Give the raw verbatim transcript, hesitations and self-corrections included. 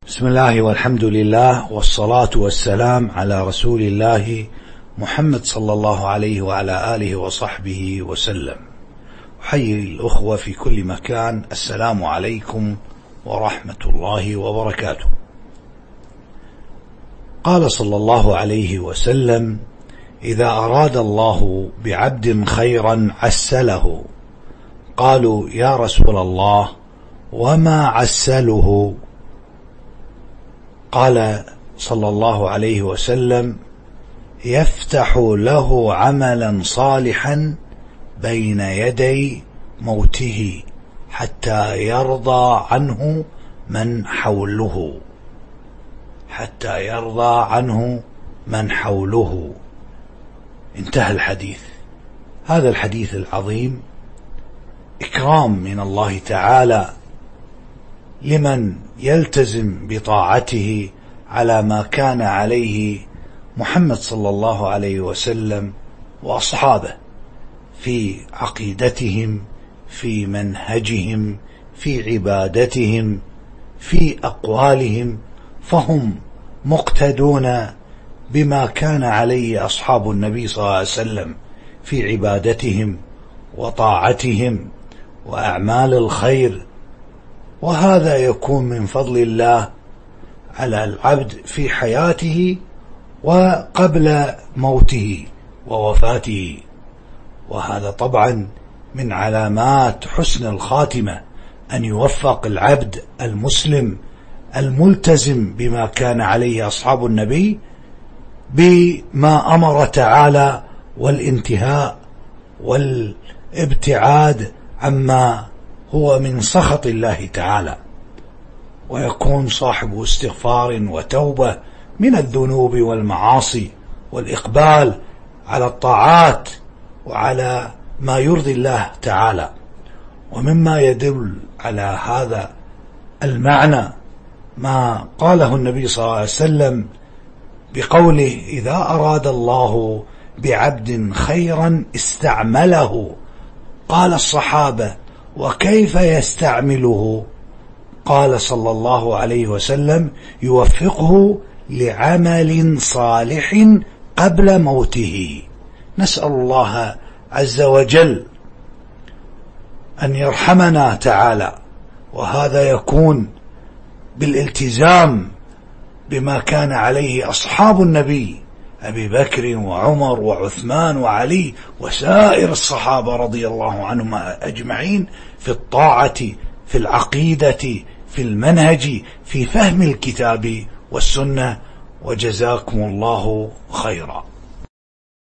بسم الله والحمد لله والصلاة والسلام على رسول الله محمد صلى الله عليه وعلى آله وصحبه وسلم. أحيي الأخوة في كل مكان، السلام عليكم ورحمة الله وبركاته. قال صلى الله عليه وسلم: إذا أراد الله بعبد خيرا عسله. قالوا: يا رسول الله وما عسله؟ قال صلى الله عليه وسلم: يفتح له عملا صالحا بين يدي موته حتى يرضى عنه من حوله حتى يرضى عنه من حوله انتهى الحديث. هذا الحديث العظيم إكرام من الله تعالى لمن يلتزم بطاعته على ما كان عليه محمد صلى الله عليه وسلم وأصحابه في عقيدتهم، في منهجهم، في عبادتهم، في أقوالهم، فهم مقتدون بما كان عليه أصحاب النبي صلى الله عليه وسلم في عبادتهم وطاعتهم وأعمال الخير. وهذا يكون من فضل الله على العبد في حياته وقبل موته ووفاته، وهذا طبعا من علامات حسن الخاتمة، أن يوفق العبد المسلم الملتزم بما كان عليه أصحاب النبي بما أمر تعالى، والانتهاء والابتعاد عما هو من سخط الله تعالى، ويكون صاحب استغفار وتوبة من الذنوب والمعاصي، والإقبال على الطاعات وعلى ما يرضي الله تعالى. ومما يدل على هذا المعنى ما قاله النبي صلى الله عليه وسلم بقوله: إذا أراد الله بعبد خيرا استعمله. قال الصحابة: وكيف يستعمله؟ قال صلى الله عليه وسلم: يوفقه لعمل صالح قبل موته. نسأل الله عز وجل أن يرحمنا تعالى، وهذا يكون بالالتزام بما كان عليه أصحاب النبي أبي بكر وعمر وعثمان وعلي وسائر الصحابة رضي الله عنهم أجمعين في الطاعة، في العقيدة، في المنهج، في فهم الكتاب والسنة. وجزاكم الله خيرا.